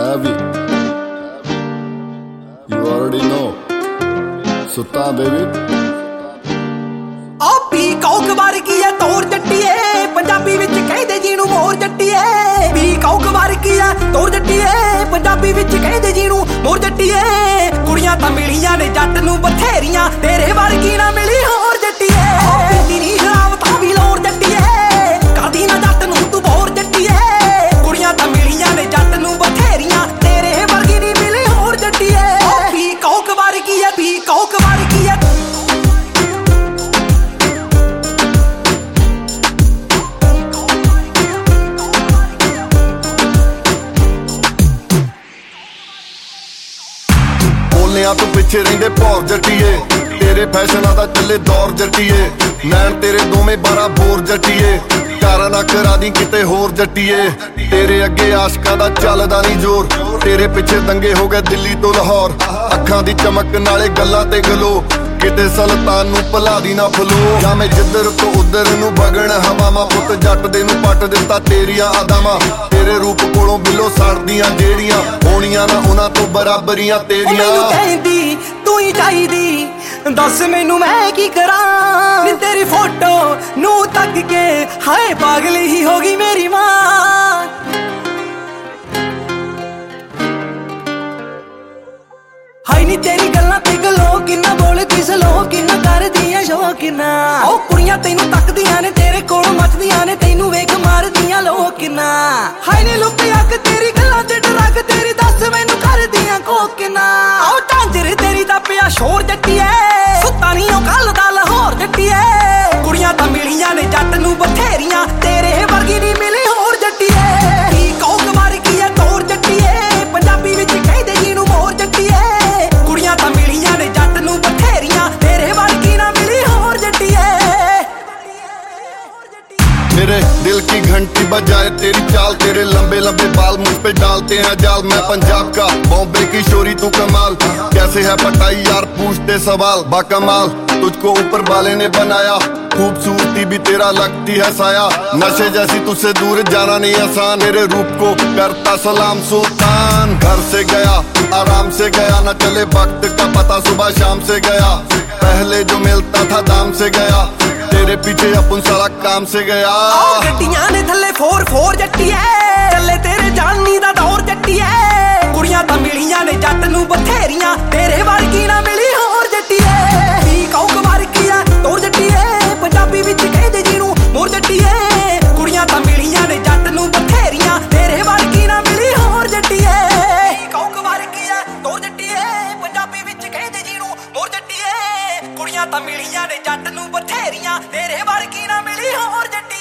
Heavy. You already know. Sutta baby. ਆ peacock ਵਰਗੀ ਐ ਤੋਰ ਜੱਟੀਏ, ਪੰਜਾਬੀ ਵਿੱਚ ਕਹਿੰਦੇ ਜਿਹਨੂੰ ਮੋਰ ਜੱਟੀਏ। ਪੀਕੌਕ ਵਰਗੀ ਐ ਤੋਰ ਜੱਟੀਏ, ਪੰਜਾਬੀ ਵਿੱਚ ਕਹਿੰਦੇ ਜਿਹਨੂੰ ਮੋਰ ਜੱਟੀਏ। ਕੁੜੀਆਂ ਤਾਂ ਮਿਲੀਆਂ ਨੇ ਜੱਟ ਨੂੰ ਬਥੇਰੀਆਂ, ਤੇਰੇ ਵਰਗੀ ਨਾ ਮਿਲੀ ਹੋਰ ਜੱਟੀਏ। ਪੀਂਦੀ ਨੀ ਸ਼ਰਾਬ ਤਾਂ ਵੀ ਲੋਰ ਜੱਟੀਏ, ਕਰਦੀ ਨਾ ਜੱਟ ਨੂੰ ਤੂੰ ਬੋਰ ਜੱਟੀਏ। ਕੁੜੀਆਂ ਤਾਂ ਮਿਲੀਆਂ ਨੇ ਜੱਟ ਨੂੰ ਬਥੇਰੀਆਂ, ਤੇਰੇ ਵਰਗੀ ਨੀ ਮਿਲੀ ਹੋਰ ਜੱਟੀਏ। ਪੀਕੌਕ ਵਰਗੀ ਐ, ਪੀਕੌਕ ਵਰਗੀ ਐ। ਬੋਲਿਆਂ ਤੂੰ ਪਿੱਛੇ ਰਹਿੰਦੇ ਭੌਰ ਜੱਟੀਏ, ਤੇਰੇ ਫੈਸ਼ਨਾਂ ਦਾ ਚੱਲੇ ਦੌਰ ਜੱਟੀਏ। ਨੈਣ ਤੇਰੇ ਦੋਵੇਂ 12 ਬੋਰ ਜੱਟੀਏ, ਕਾਰਾਂ ਨਾ ਕਰਾ ਦੀ ਕਿਤੇ ਹੋਰ ਜੱਟੀਏ। ਤੇਰੇ ਅੱਗੇ ਆਸ਼ਕਾਂ ਦਾ ਚੱਲਦਾ ਨਹੀਂ ਜ਼ੋਰ, ਤੇਰੇ ਪਿੱਛੇ ਦੰਗੇ ਹੋ ਗਏ ਦਿੱਲੀ ਤੋਂ ਲਾਹੌਰ। ਅੱਖਾਂ ਦੀ ਚਮਕ ਨਾਲੇ ਗੱਲਾਂ ਤੇ ਗਲੋ, ਕਿਤੇ ਸੁਲਤਾਨ ਨੂੰ ਭੁਲਾ ਦੀ ਨਾ ਫਲੋ। ਜਾਂ ਮੈਂ ਜਿੱਧਰ ਤੋਂ ਉਧਰ ਨੂੰ ਵਗਣ ਹਵਾਵਾਂ, ਪੁੱਤ ਜੱਟ ਦੇ ਨੂੰ ਪੱਟ ਦਿੱਤਾ ਤੇਰੀਆਂ ਅਦਾਵਾਂ। ਤੇਰੇ ਰੂਪ ਕੋਲੋਂ ਬਿੱਲੋ ਸੜਦੀਆਂ ਜਿਹੜੀਆਂ, ਹੋਣੀਆਂ ਨਾ ਉਹਨਾਂ ਤੋਂ ਬਰਾਬਰੀਆਂ ਤੇਰੀਆਂ। ਮੈਨੂੰ ਕਹਿੰਦੀ ਤੂੰ ਹੀ ਚਾਹੀਦੀ, ਦੱਸ ਮੈਨੂੰ ਮੈਂ ਕੀ ਕਰਾਂ। ਨੀ ਤੇਰੀ ਫੋਟੋ ਨੂੰ ਤੱਕ ਕੇ ਹਾਏ ਪਾਗਲ ਹੀ ਹੋ ਗਈ ਮੇਰੀ ਮਾਂ। ਹਾਏ ਨੀ ਤੇਰੀ ਗੱਲਾਂ ਤੇ ਗਲੋ, ਕਿੰਨਾ ਬੋਲਦੀ ਸਲੋ, ਕਿੰਨਾ ਕਰਦੀਆਂ ਸ਼ੋ ਕਿੰਨਾ। ਉਹ ਕੁੜੀਆਂ ਤੈਨੂੰ ਤੱਕਦੀਆਂ ਨੇ, ਤੇਰੇ ਕੋਲੋਂ ਮੱਚਦੀਆਂ ਨੇ, ਤੈਨੂੰ ਵੇਖ ਮਾਰਦੀਆਂ ਲੋਕ ਕਿੰਨਾ। ਹਾਏ ਨੀ ਲੁੱਕ ਅੱਗ ਤੇਰੀ ਗੱਲਾਂ ਤੇ ਡਰਗ ਤੇਰੀ, ਦੱਸ ਮੈਨੂੰ ਕਰਦੀਆਂ ਕੋ ਕਿੰਨਾ। ਉਹ ਝਾਂਜਰ ਤੇਰੀ ਦਾ ਪਿਆ ਸ਼ੋਰ ਜੱਟੀਏ, ਸੁੱਤਾ ਨੀ ਉਹ ਕੱਲ ਦਾ ਲਾਹੌਰ ਜੱਟੀਏ। ਕੁੜੀਆਂ ਤਾਂ ਮਿਲੀਆਂ ਨੇ ਜੱਟ ਨੂੰ ਬਥੇਰੀਆਂ, ਤੇਰੇ ਵਰਗੀ ਨੀ ਮਿਲੀ ਹੋਰ ਜੱਟੀਏ। ਪੀਕੌਕ ਵਰਗੀ ਐ ਤੋਰ ਜੱਟੀਏ, ਪੰਜਾਬੀ ਵਿੱਚ ਕਹਿੰਦੇ ਜਿਹਨੂੰ ਮੋਰ ਜੱਟੀਏ। ਕੁੜੀਆਂ ਤਾਂ ਮਿਲੀਆਂ ਨੇ ਜੱਟ ਨੂੰ ਬਥੇਰੀਆਂ, ਤੇਰੇ ਵਰਗੀ ਨਾ ਮਿਲੀ ਹੋਰ ਜੱਟੀਏ। मेरे दिल की घंटी बजाए तेरी चाल, तेरे लंबे लंबे बाल मुझ पे डालते हैं जाल। मैं पंजाब का बॉम्बे की शोरी तू कमाल, कैसे है पटाई यार पूछते सवाल। बाकमाल तुझको ऊपर वाले ने बनाया, खूबसूरती भी तेरा लगती है साया। नशे जैसी तुझसे दूर जाना नहीं आसान, मेरे रूप को करता सलाम सुल्तान। घर से गया आराम से गया, न चले वक्त का पता सुबह शाम से गया। पहले जो मिलता था दाम से गया, तेरे पीछे अपन सारा काम से गया। ਗੱਡੀਆਂ ਨੇ ਥੱਲੇ 4-4 ਜੱਟੀਏ, ਚੱਲੇ ਤੇਰੇ ਜਾਨੀ ਦਾ ਦੌਰ ਜੱਟੀਏ। ਕੁੜੀਆਂ ਤਾਂ ਮਿਲੀਆਂ ਨੇ ਜੱਟ ਨੂੰ ਬਥੇਰੀਆਂ, ਤੇਰੇ ਵਰਗੀ ਨਾ ਮਿਲੀ ਹੋਰ ਜੱਟੀਏ। ਪੀਕੌਕ ਵਰਗੀ ਐ ਤੋਰ ਜੱਟੀਏ, ਪੰਜਾਬੀ ਵਿੱਚ ਕਹਿੰਦੇ ਜਿਹਨੂੰ ਮੋਰ ਜੱਟੀਏ। ਕੁੜੀਆਂ ਤਾਂ ਮਿਲੀਆਂ ਨੇ ਜੱਟ ਨੂੰ ਬਥੇਰੀਆਂ, ਤੇਰੇ ਵਰਗੀ ਨਾ ਮਿਲੀ ਹੋਰ ਜੱਟੀਏ। ਪੀਕੌਕ ਵਰਗੀ ਐ ਤੋਰ ਜੱਟੀਏ, ਪੰਜਾਬੀ ਵਿੱਚ ਕਹਿੰਦੇ ਜਿਹਨੂੰ ਮੋਰ ਜੱਟੀਏ। ਕੁੜੀਆਂ ਤਾਂ ਮਿਲੀਆਂ ਨੇ ਜੱਟ ਨੂੰ ਬਥੇਰੀਆਂ, ਤੇਰੇ ਵਰਗੀ ਨਾ ਮਿਲੀ ਹੋਰ ਜੱਟੀ।